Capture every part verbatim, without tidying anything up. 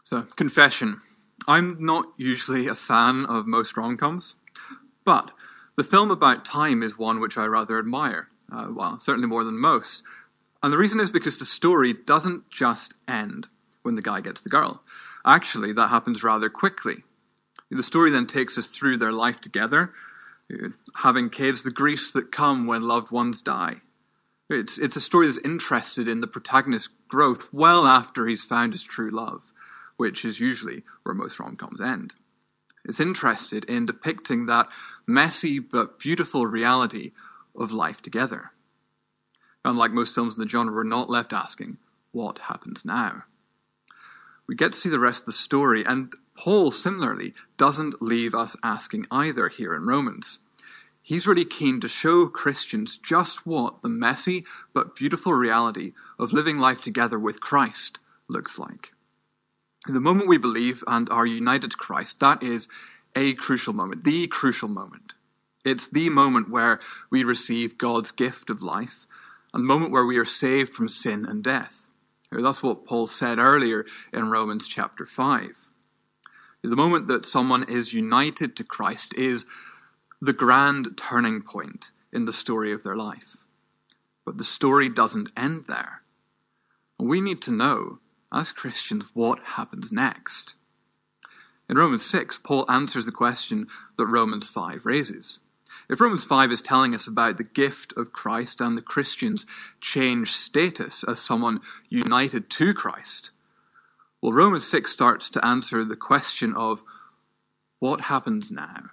So, confession. I'm not usually a fan of most rom-coms, but the film about time is one which I rather admire, uh, well, certainly more than most. And the reason is because the story doesn't just end when the guy gets the girl. Actually, that happens rather quickly. The story then takes us through their life together, having kids, the griefs that come when loved ones die. It's, it's a story that's interested in the protagonist's growth well after he's found his true love, which is usually where most rom-coms end. It's interested in depicting that messy but beautiful reality of life together. Unlike most films in the genre, we're not left asking, what happens now? We get to see the rest of the story, and Paul, similarly, doesn't leave us asking either here in Romans. He's really keen to show Christians just what the messy but beautiful reality of living life together with Christ looks like. The moment we believe and are united to Christ, that is a crucial moment, the crucial moment. It's the moment where we receive God's gift of life, and the moment where we are saved from sin and death. That's what Paul said earlier in Romans chapter five. The moment that someone is united to Christ is the grand turning point in the story of their life. But the story doesn't end there. We need to know, as Christians, what happens next. In Romans six, Paul answers the question that Romans five raises. If Romans five is telling us about the gift of Christ and the Christian's changed status as someone united to Christ, well, Romans six starts to answer the question of what happens now?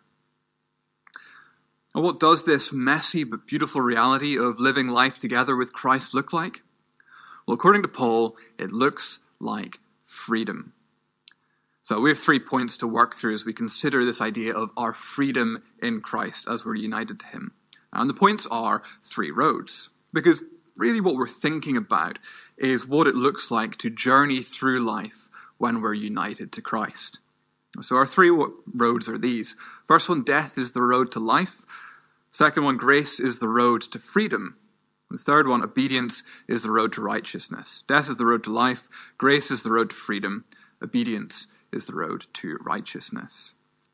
And what does this messy but beautiful reality of living life together with Christ look like? Well, according to Paul, it looks like freedom. So we have three points to work through as we consider this idea of our freedom in Christ as we're united to him. And the points are three roads. Because really what we're thinking about is what it looks like to journey through life when we're united to Christ. So our three roads are these. First one, death is the road to life. Second one, grace is the road to freedom. The third one, obedience is the road to righteousness. Death is the road to life. Grace is the road to freedom. Obedience is the road to righteousness.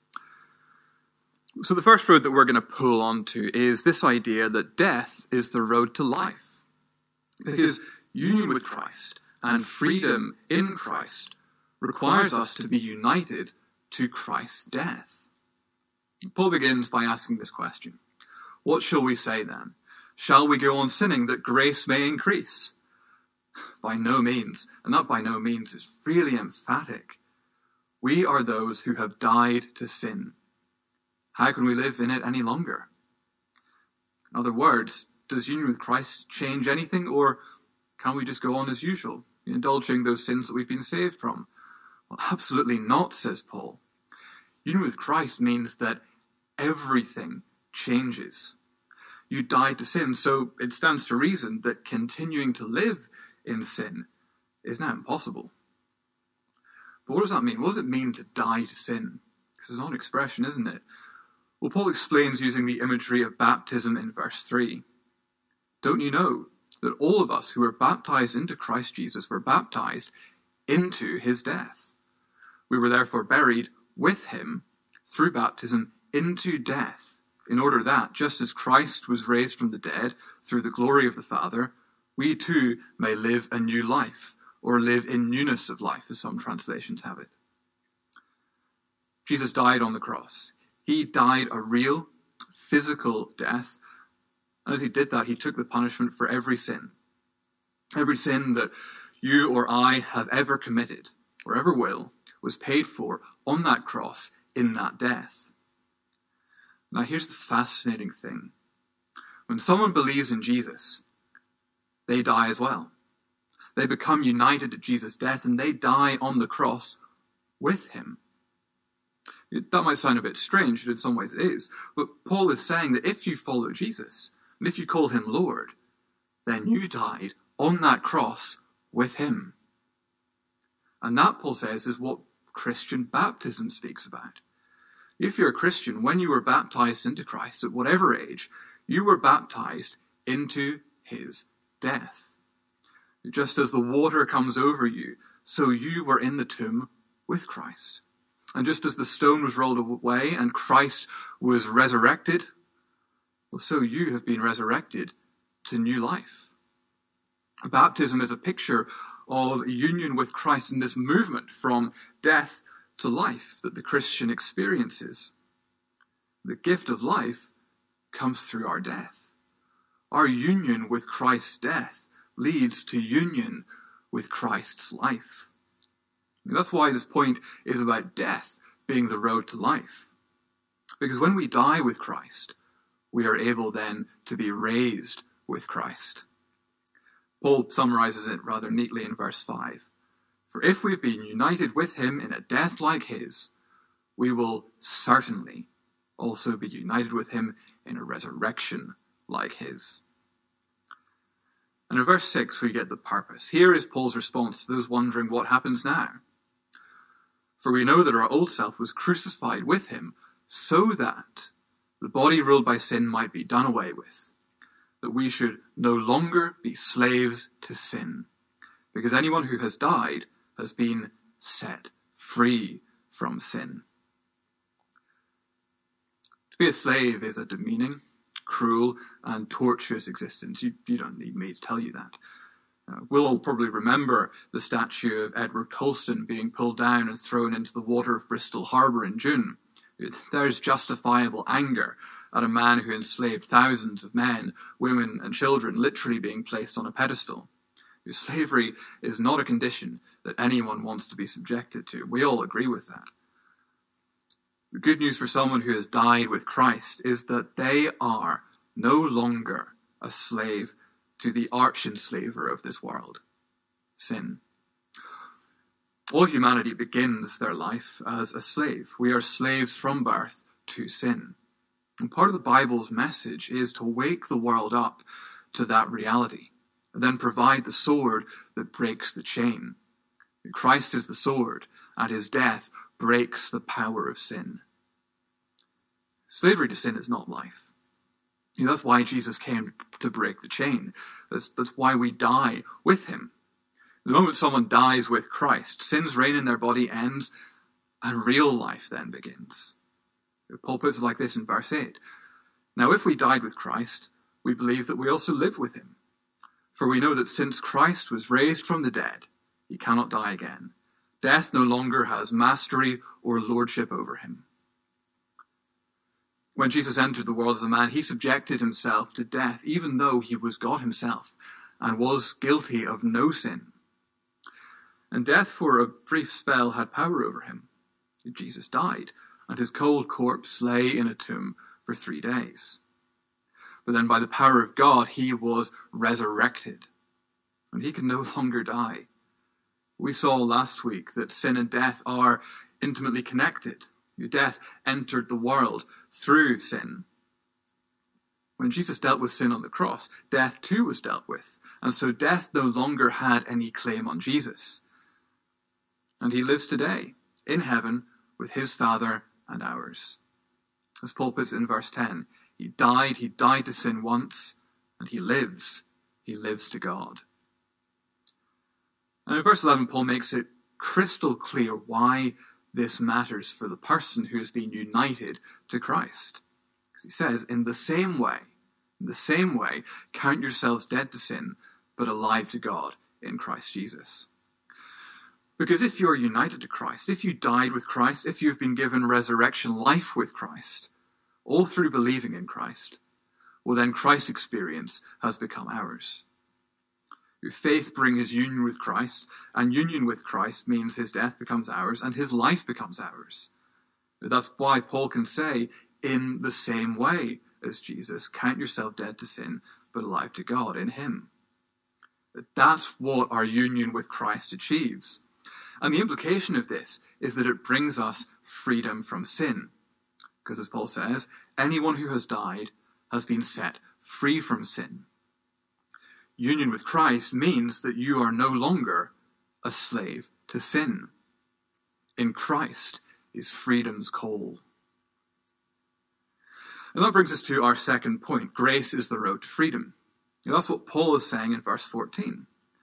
So the first road that we're going to pull onto is this idea that death is the road to life. Because union with Christ and freedom in Christ requires us to be united to Christ's death. Paul begins by asking this question. What shall we say then? Shall we go on sinning that grace may increase? By no means, and that by no means is really emphatic. We are those who have died to sin. How can we live in it any longer? In other words, does union with Christ change anything, or can we just go on as usual, indulging those sins that we've been saved from? Well, absolutely not, says Paul. Union with Christ means that everything changes. You died to sin, so it stands to reason that continuing to live in sin is now impossible. But what does that mean? What does it mean to die to sin? This is an odd expression, isn't it? Well, Paul explains using the imagery of baptism in verse three. Don't you know that all of us who were baptized into Christ Jesus were baptized into his death? We were therefore buried with him through baptism into death, in order that, just as Christ was raised from the dead through the glory of the Father, we too may live a new life, or live in newness of life, as some translations have it. Jesus died on the cross. He died a real, physical death, and as he did that, he took the punishment for every sin. Every sin that you or I have ever committed, or ever will, was paid for on that cross in that death. Now here's the fascinating thing. When someone believes in Jesus, they die as well. They become united to Jesus' death, and they die on the cross with him. That might sound a bit strange, and in some ways it is, but Paul is saying that if you follow Jesus, and if you call him Lord, then you died on that cross with him. And that, Paul says, is what Christian baptism speaks about. If you're a Christian, when you were baptized into Christ, at whatever age, you were baptized into his death. Just as the water comes over you, so you were in the tomb with Christ. And just as the stone was rolled away and Christ was resurrected, well, so you have been resurrected to new life. Baptism is a picture of union with Christ in this movement from death to life that the Christian experiences. The gift of life comes through our death. Our union with Christ's death leads to union with Christ's life. And that's why this point is about death being the road to life. Because when we die with Christ, we are able then to be raised with Christ. Paul summarizes it rather neatly in verse five. For if we've been united with him in a death like his, we will certainly also be united with him in a resurrection like his. And in verse six we get the purpose. Here is Paul's response to those wondering what happens now. For we know that our old self was crucified with him so that the body ruled by sin might be done away with, that we should no longer be slaves to sin, because anyone who has died has been set free from sin. To be a slave is a demeaning, cruel, and tortuous existence. You, you don't need me to tell you that. Uh, we'll all probably remember the statue of Edward Colston being pulled down and thrown into the water of Bristol Harbour in June. There's justifiable anger at a man who enslaved thousands of men, women, and children, literally being placed on a pedestal. Slavery is not a condition that anyone wants to be subjected to. We all agree with that. The good news for someone who has died with Christ is that they are no longer a slave to the arch-enslaver of this world, sin. All humanity begins their life as a slave. We are slaves from birth to sin. And part of the Bible's message is to wake the world up to that reality, and then provide the sword that breaks the chain. Christ is the sword, and his death breaks the power of sin. Slavery to sin is not life. You know, that's why Jesus came to break the chain. That's, that's why we die with him. The moment someone dies with Christ, sin's reign in their body ends, and real life then begins. Paul puts it like this in verse eight. Now if we died with Christ, we believe that we also live with him. For we know that since Christ was raised from the dead, he cannot die again. Death no longer has mastery or lordship over him. When Jesus entered the world as a man, he subjected himself to death, even though he was God himself and was guilty of no sin. And death for a brief spell had power over him. Jesus died, and his cold corpse lay in a tomb for three days. But then by the power of God, he was resurrected, and he can no longer die. We saw last week that sin and death are intimately connected. Death entered the world through sin. When Jesus dealt with sin on the cross, death too was dealt with, and so death no longer had any claim on Jesus. And he lives today in heaven with his Father and ours. As Paul puts it in verse ten, he died, he died to sin once, and he lives, he lives to God. And in verse eleven, Paul makes it crystal clear why this matters for the person who has been united to Christ. Because he says, in the same way, in the same way, count yourselves dead to sin, but alive to God in Christ Jesus. Because if you're united to Christ, if you died with Christ, if you've been given resurrection life with Christ, all through believing in Christ, well then Christ's experience has become ours. Faith brings union with Christ, and union with Christ means his death becomes ours and his life becomes ours. That's why Paul can say, in the same way as Jesus, count yourself dead to sin, but alive to God in him. That's what our union with Christ achieves. And the implication of this is that it brings us freedom from sin. Because as Paul says, anyone who has died has been set free from sin. Union with Christ means that you are no longer a slave to sin. In Christ is freedom's call. And that brings us to our second point. Grace is the road to freedom. And that's what Paul is saying in verse fourteen.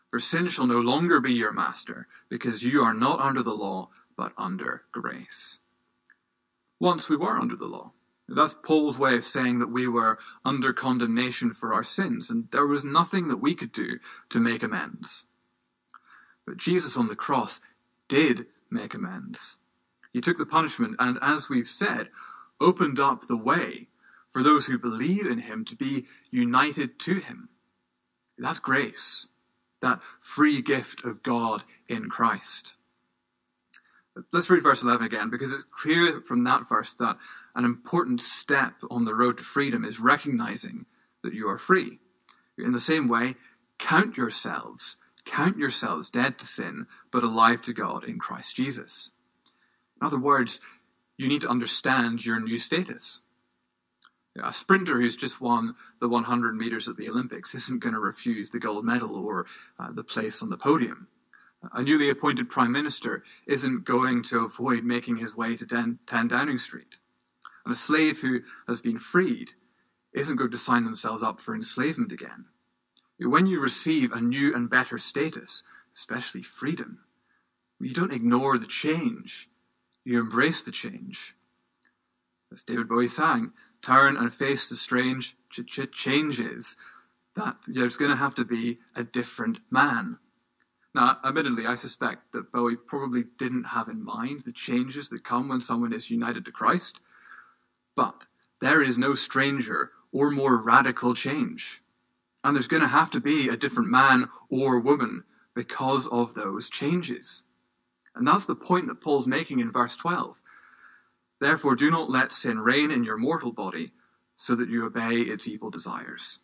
For sin shall no longer be your master, because you are not under the law, but under grace. Once we were under the law. That's Paul's way of saying that we were under condemnation for our sins, and there was nothing that we could do to make amends. But Jesus on the cross did make amends. He took the punishment and, as we've said, opened up the way for those who believe in him to be united to him. That's grace, that free gift of God in Christ. Let's read verse eleven again, because it's clear from that verse that an important step on the road to freedom is recognizing that you are free. In the same way, count yourselves, count yourselves dead to sin, but alive to God in Christ Jesus. In other words, you need to understand your new status. A sprinter who's just won the one hundred meters at the Olympics isn't going to refuse the gold medal or uh, the place on the podium. A newly appointed prime minister isn't going to avoid making his way to ten Downing Street. And a slave who has been freed isn't going to sign themselves up for enslavement again. When you receive a new and better status, especially freedom, you don't ignore the change. You embrace the change. As David Bowie sang, turn and face the strange ch- ch- changes, that there's going to have to be a different man. Now, admittedly, I suspect that Bowie probably didn't have in mind the changes that come when someone is united to Christ, but there is no stranger or more radical change. And there's going to have to be a different man or woman because of those changes. And that's the point that Paul's making in verse twelve. Therefore, do not let sin reign in your mortal body, so that you obey its evil desires.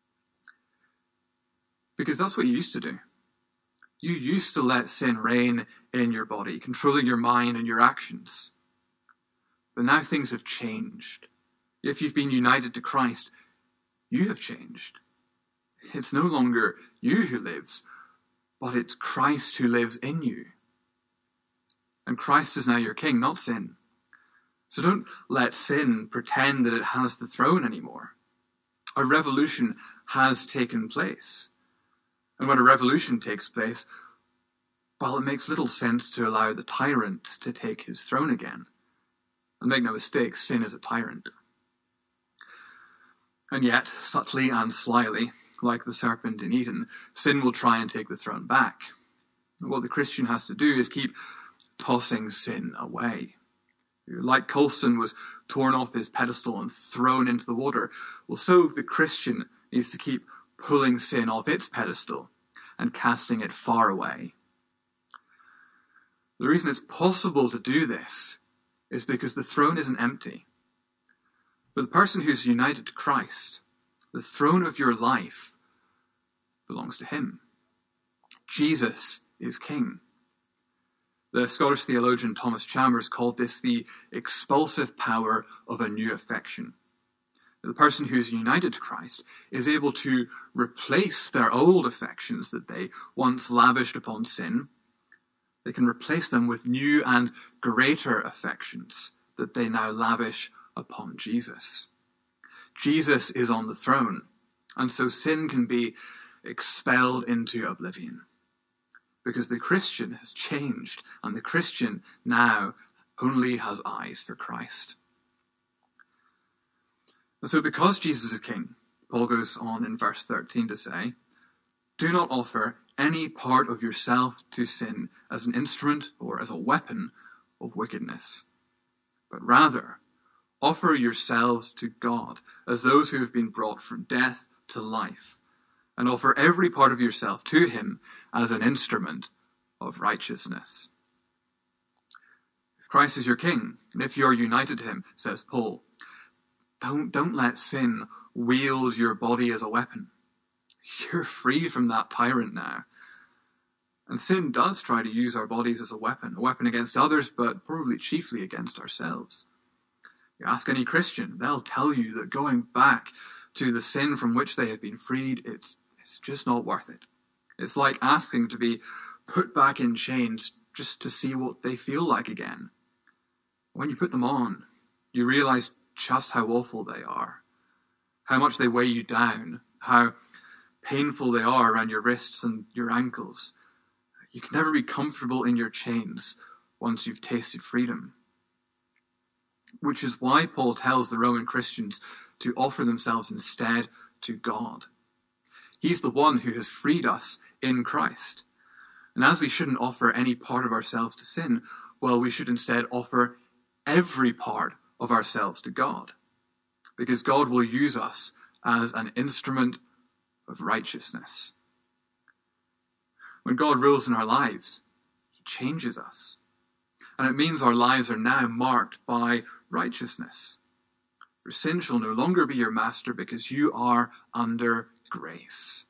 Because that's what you used to do. You used to let sin reign in your body, controlling your mind and your actions. But now things have changed. If you've been united to Christ, you have changed. It's no longer you who lives, but it's Christ who lives in you. And Christ is now your king, not sin. So don't let sin pretend that it has the throne anymore. A revolution has taken place. And when a revolution takes place, well, it makes little sense to allow the tyrant to take his throne again. And make no mistake, sin is a tyrant. And yet, subtly and slyly, like the serpent in Eden, sin will try and take the throne back. And what the Christian has to do is keep tossing sin away. Like Colston was torn off his pedestal and thrown into the water, well, so the Christian needs to keep pulling sin off its pedestal and casting it far away. The reason it's possible to do this is because the throne isn't empty. For the person who's united to Christ, the throne of your life belongs to him. Jesus is king. The Scottish theologian Thomas Chalmers called this the expulsive power of a new affection. The person who is united to Christ is able to replace their old affections that they once lavished upon sin. They can replace them with new and greater affections that they now lavish upon Jesus. Jesus is on the throne, and so sin can be expelled into oblivion. Because the Christian has changed, and the Christian now only has eyes for Christ. And so because Jesus is king, Paul goes on in verse thirteen to say, do not offer any part of yourself to sin as an instrument or as a weapon of wickedness, but rather offer yourselves to God as those who have been brought from death to life, and offer every part of yourself to him as an instrument of righteousness. If Christ is your king, and if you're united to him, says Paul, don't, don't let sin wield your body as a weapon. You're free from that tyrant now. And sin does try to use our bodies as a weapon, a weapon against others, but probably chiefly against ourselves. You ask any Christian, they'll tell you that going back to the sin from which they have been freed, it's, it's just not worth it. It's like asking to be put back in chains just to see what they feel like again. When you put them on, you realize just how awful they are, how much they weigh you down, how painful they are around your wrists and your ankles. You can never be comfortable in your chains once you've tasted freedom. Which is why Paul tells the Roman Christians to offer themselves instead to God. He's the one who has freed us in Christ. And as we shouldn't offer any part of ourselves to sin, well, we should instead offer every part of ourselves to God. Because God will use us as an instrument of righteousness. When God rules in our lives, he changes us. And it means our lives are now marked by righteousness. For sin shall no longer be your master because you are under grace.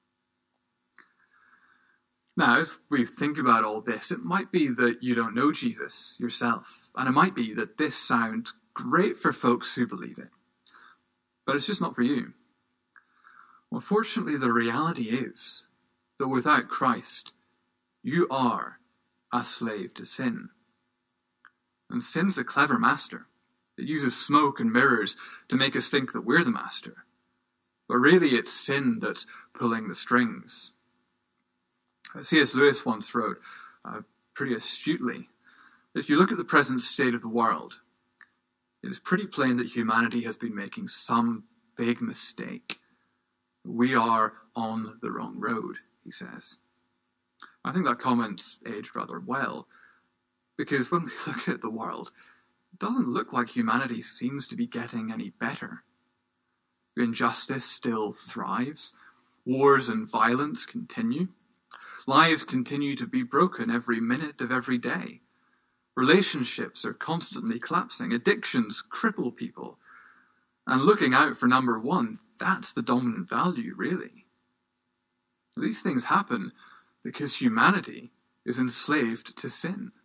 Now, as we think about all this, it might be that you don't know Jesus yourself. And it might be that this sounds great for folks who believe it. But it's just not for you. Unfortunately, the reality is that without Christ, you are a slave to sin. And sin's a clever master. It uses smoke and mirrors to make us think that we're the master. But really, it's sin that's pulling the strings. C S Lewis once wrote, uh, pretty astutely, that if you look at the present state of the world, it is pretty plain that humanity has been making some big mistake. We are on the wrong road, he says. I think that comment's aged rather well, because when we look at the world, it doesn't look like humanity seems to be getting any better. Injustice still thrives. Wars and violence continue. Lives continue to be broken every minute of every day. Relationships are constantly collapsing. Addictions cripple people. And looking out for number one, that's the dominant value, really. These things happen because humanity is enslaved to sin.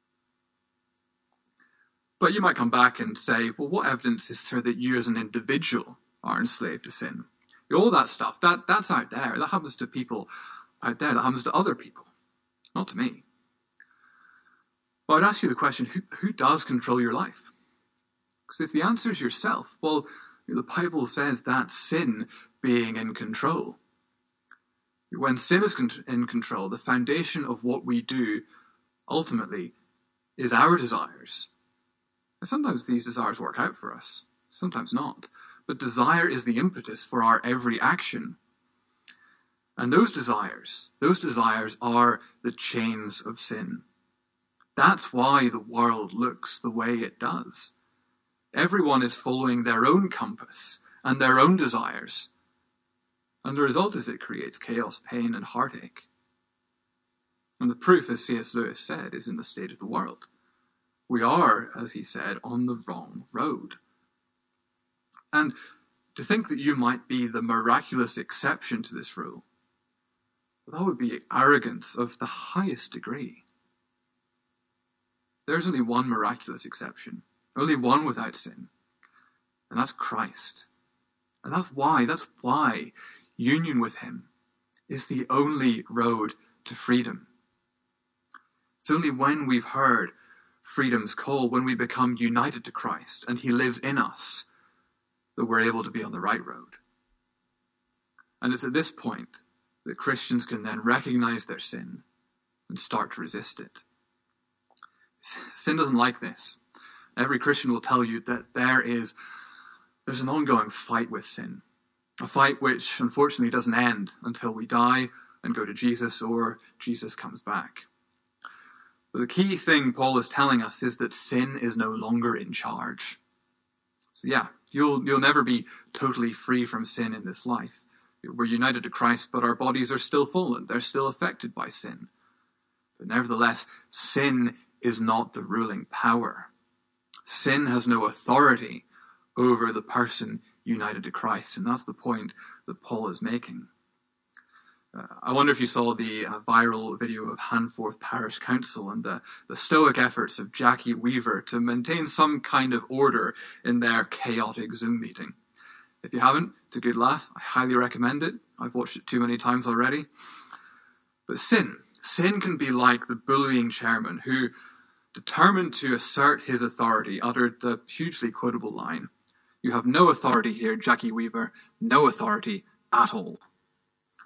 But you might come back and say, well, what evidence is there that you as an individual are enslaved to sin? All that stuff, that, that's out there. That happens to people out there. That happens to other people, not to me. But I'd ask you the question, who, who does control your life? Because if the answer is yourself, well, the Bible says that's sin being in control. When sin is in control, the foundation of what we do ultimately is our desires. And sometimes these desires work out for us, sometimes not. But desire is the impetus for our every action. And those desires, those desires are the chains of sin. That's why the world looks the way it does. Everyone is following their own compass and their own desires. And the result is it creates chaos, pain, and heartache. And the proof, as C S Lewis said, is in the state of the world. We are, as he said, on the wrong road. And to think that you might be the miraculous exception to this rule, that would be arrogance of the highest degree. There's only one miraculous exception, only one without sin, and that's Christ. And that's why, that's why union with him is the only road to freedom. It's only when we've heard freedom's call, when we become united to Christ and he lives in us, that we're able to be on the right road. And it's at this point that Christians can then recognize their sin and start to resist it. Sin doesn't like this. Every Christian will tell you that there is there's an ongoing fight with sin. A fight which unfortunately doesn't end until we die and go to Jesus or Jesus comes back. But the key thing Paul is telling us is that sin is no longer in charge. So yeah, you'll you'll never be totally free from sin in this life. We're united to Christ, but our bodies are still fallen. They're still affected by sin. But nevertheless, sin is not the ruling power. Sin has no authority over the person united to Christ, and that's the point that Paul is making. Uh, I wonder if you saw the uh, viral video of Hanforth Parish Council and the, the stoic efforts of Jackie Weaver to maintain some kind of order in their chaotic Zoom meeting. If you haven't, it's a good laugh. I highly recommend it. I've watched it too many times already. But sin, sin can be like the bullying chairman who, determined to assert his authority, uttered the hugely quotable line, "You have no authority here, Jackie Weaver, no authority at all."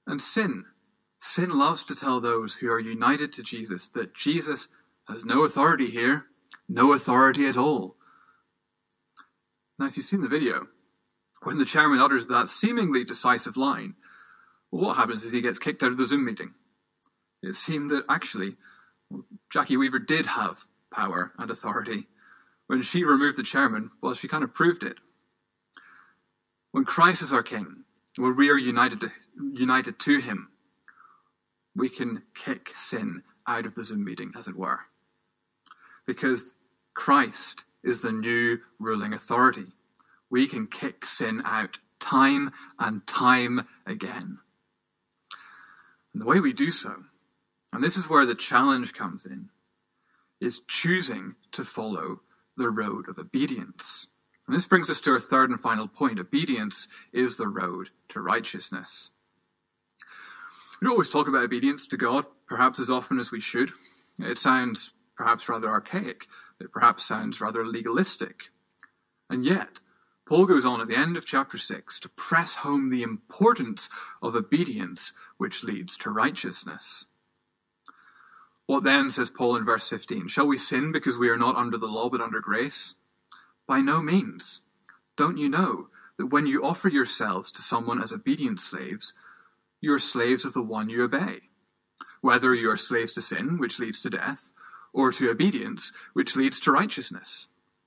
And sin. Sin loves to tell those who are united to Jesus that Jesus has no authority here, no authority at all. Now, if you've seen the video, when the chairman utters that seemingly decisive line, well, what happens is he gets kicked out of the Zoom meeting. It seemed that actually, well, Jackie Weaver did have power and authority. When she removed the chairman, well, she kind of proved it. When Christ is our king, when we are united to, united to him, we can kick sin out of the Zoom meeting, as it were. Because Christ is the new ruling authority. We can kick sin out time and time again. And the way we do so, and this is where the challenge comes in, is choosing to follow the road of obedience. And this brings us to our third and final point. Obedience is the road to righteousness. We don't always talk about obedience to God, perhaps as often as we should. It sounds perhaps rather archaic. It perhaps sounds rather legalistic. And yet, Paul goes on at the end of chapter six to press home the importance of obedience which leads to righteousness. What then, says Paul in verse fifteen, shall we sin because we are not under the law but under grace? By no means. Don't you know that when you offer yourselves to someone as obedient slaves, you are slaves of the one you obey, whether you are slaves to sin, which leads to death, or to obedience, which leads to righteousness.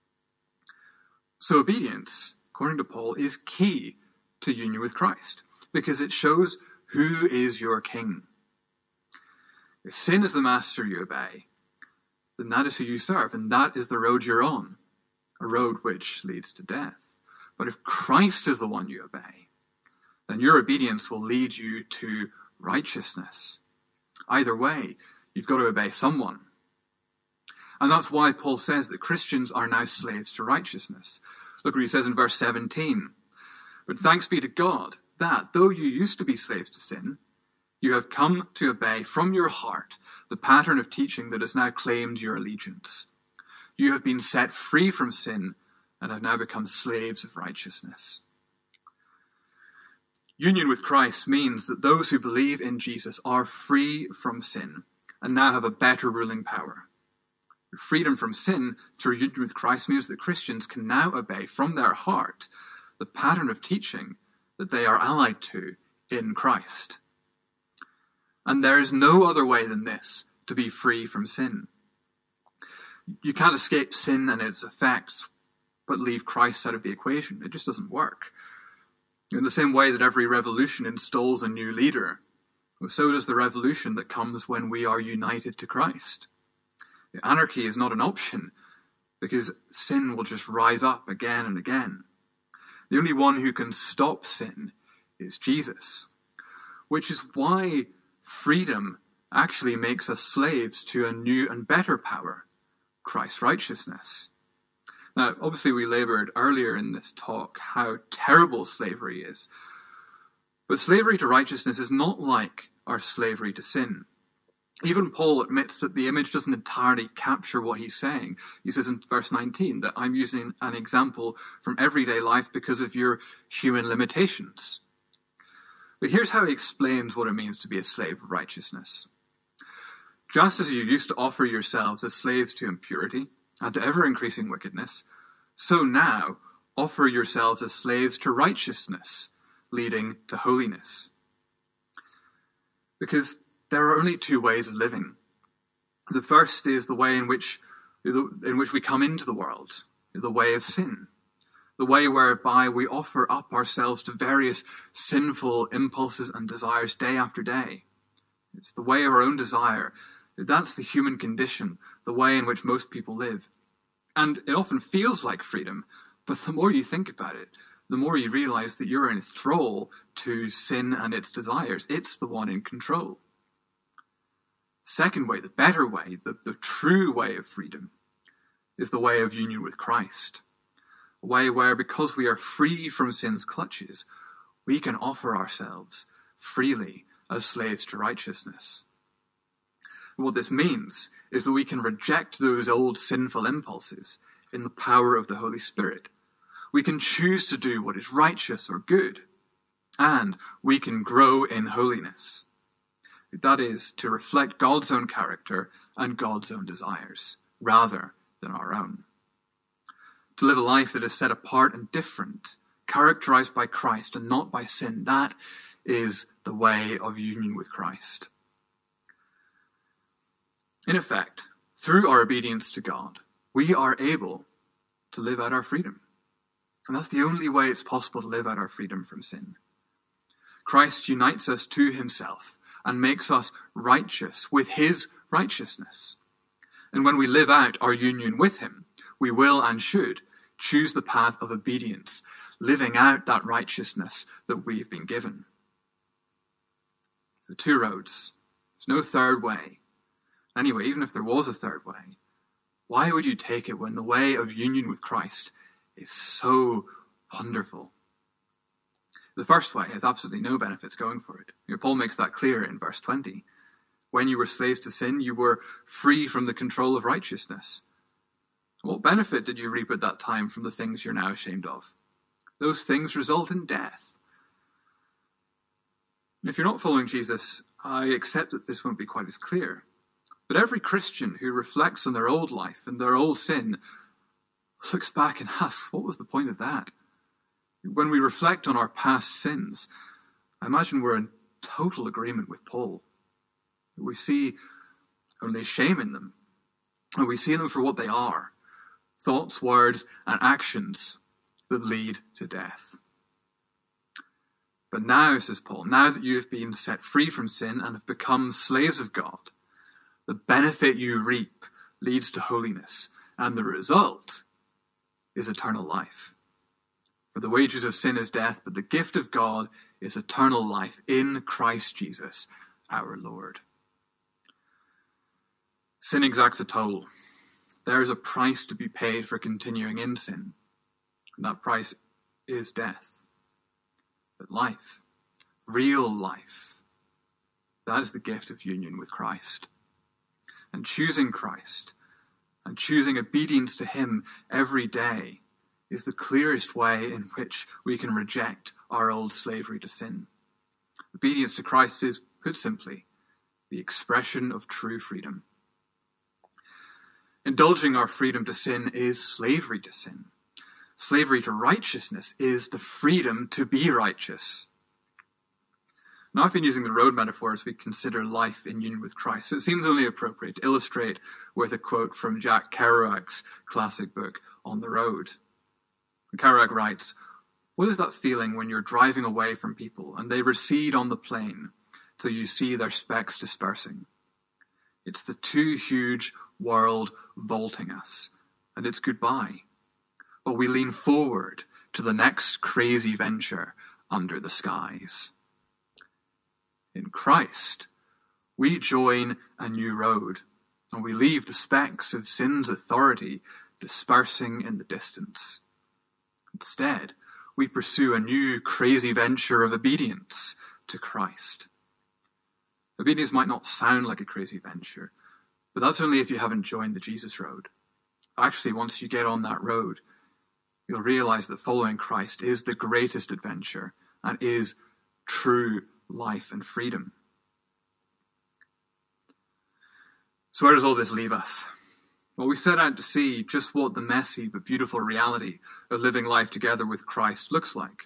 So obedience, according to Paul, is key to union with Christ, because it shows who is your king. If sin is the master you obey, then that is who you serve, and that is the road you're on, a road which leads to death. But if Christ is the one you obey, then your obedience will lead you to righteousness. Either way, you've got to obey someone. And that's why Paul says that Christians are now slaves to righteousness. Look what he says in verse seventeen. But thanks be to God that, though you used to be slaves to sin, you have come to obey from your heart the pattern of teaching that has now claimed your allegiance. You have been set free from sin and have now become slaves of righteousness. Union with Christ means that those who believe in Jesus are free from sin and now have a better ruling power. Freedom from sin through union with Christ means that Christians can now obey from their heart the pattern of teaching that they are allied to in Christ. And there is no other way than this to be free from sin. You can't escape sin and its effects, but leave Christ out of the equation. It just doesn't work. In the same way that every revolution installs a new leader, so does the revolution that comes when we are united to Christ. Anarchy is not an option, because sin will just rise up again and again. The only one who can stop sin is Jesus, which is why freedom actually makes us slaves to a new and better power, Christ's righteousness. Now, obviously we laboured earlier in this talk how terrible slavery is, but slavery to righteousness is not like our slavery to sin. Even Paul admits that the image doesn't entirely capture what he's saying. He says in verse nineteen that I'm using an example from everyday life because of your human limitations. But here's how he explains what it means to be a slave of righteousness. Just as you used to offer yourselves as slaves to impurity and to ever-increasing wickedness, so now offer yourselves as slaves to righteousness, leading to holiness. Because there are only two ways of living. The first is the way in which, in which we come into the world, the way of sin. The way whereby we offer up ourselves to various sinful impulses and desires day after day. It's the way of our own desire. That's the human condition, the way in which most people live. And it often feels like freedom, but the more you think about it, the more you realize that you're in thrall to sin and its desires. It's the one in control. Second way, the better way, the, the true way of freedom, is the way of union with Christ. A way where, because we are free from sin's clutches, we can offer ourselves freely as slaves to righteousness. And what this means is that we can reject those old sinful impulses in the power of the Holy Spirit. We can choose to do what is righteous or good. And we can grow in holiness. That is, to reflect God's own character and God's own desires, rather than our own. To live a life that is set apart and different, characterized by Christ and not by sin, that is the way of union with Christ. In effect, through our obedience to God, we are able to live out our freedom. And that's the only way it's possible to live out our freedom from sin. Christ unites us to himself and makes us righteous with his righteousness. And when we live out our union with him, we will and should choose the path of obedience, living out that righteousness that we've been given. So two roads. There's no third way. Anyway, even if there was a third way, why would you take it when the way of union with Christ is so wonderful? The first way has absolutely no benefits going for it. You know, Paul makes that clear in verse twenty. When you were slaves to sin, you were free from the control of righteousness. What benefit did you reap at that time from the things you're now ashamed of? Those things result in death. And if you're not following Jesus, I accept that this won't be quite as clear. But every Christian who reflects on their old life and their old sin looks back and asks, what was the point of that? When we reflect on our past sins, I imagine we're in total agreement with Paul. We see only shame in them, and we see them for what they are, thoughts, words, and actions that lead to death. But now, says Paul, now that you have been set free from sin and have become slaves of God, the benefit you reap leads to holiness, and the result is eternal life. For the wages of sin is death, but the gift of God is eternal life in Christ Jesus, our Lord. Sin exacts a toll. There is a price to be paid for continuing in sin, and that price is death. But life, real life, that is the gift of union with Christ. And choosing Christ and choosing obedience to him every day is the clearest way in which we can reject our old slavery to sin. Obedience to Christ is, put simply, the expression of true freedom. Indulging our freedom to sin is slavery to sin. Slavery to righteousness is the freedom to be righteous. Now, I've been using the road metaphor as we consider life in union with Christ, so it seems only appropriate to illustrate with a quote from Jack Kerouac's classic book, On the Road. Kerouac writes, "What is that feeling when you're driving away from people and they recede on the plain till you see their specks dispersing? It's the too huge world vaulting us, and it's goodbye. But we lean forward to the next crazy venture under the skies." In Christ, we join a new road, and we leave the specks of sin's authority dispersing in the distance. Instead, we pursue a new crazy venture of obedience to Christ. Obedience might not sound like a crazy venture, but that's only if you haven't joined the Jesus road. Actually, once you get on that road, you'll realize that following Christ is the greatest adventure and is true life and freedom. So where does all this leave us? Well, we set out to see just what the messy but beautiful reality of living life together with Christ looks like.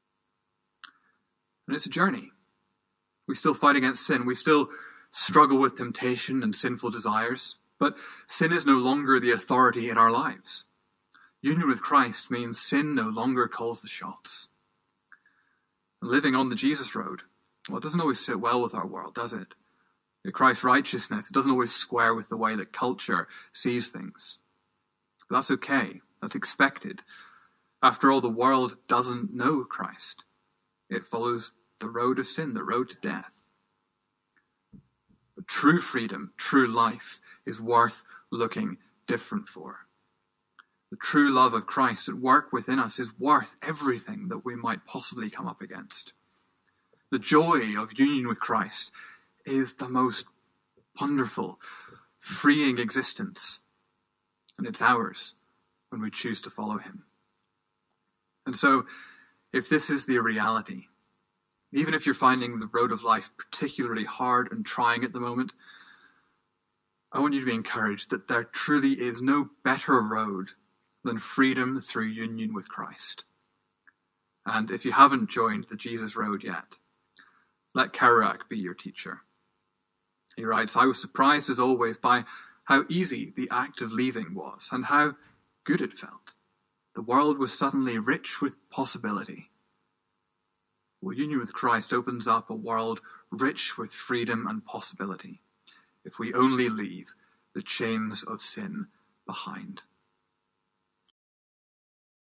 And it's a journey. We still fight against sin. We still struggle with temptation and sinful desires. But sin is no longer the authority in our lives. Union with Christ means sin no longer calls the shots. And living on the Jesus road, well, it doesn't always sit well with our world, does it? Christ's righteousness, it doesn't always square with the way that culture sees things. But that's okay. That's expected. After all, the world doesn't know Christ. It follows the road of sin, the road to death. But true freedom, true life, is worth looking different for. The true love of Christ at work within us is worth everything that we might possibly come up against. The joy of union with Christ is the most wonderful, freeing existence. And it's ours when we choose to follow him. And so, if this is the reality, Even if you're finding the road of life particularly hard and trying at the moment, I want you to be encouraged that there truly is no better road than freedom through union with Christ. And if you haven't joined the Jesus Road yet, let Kerouac be your teacher. He writes, "I was surprised as always by how easy the act of leaving was and how good it felt. The world was suddenly rich with possibility." Well, union with Christ opens up a world rich with freedom and possibility if we only leave the chains of sin behind.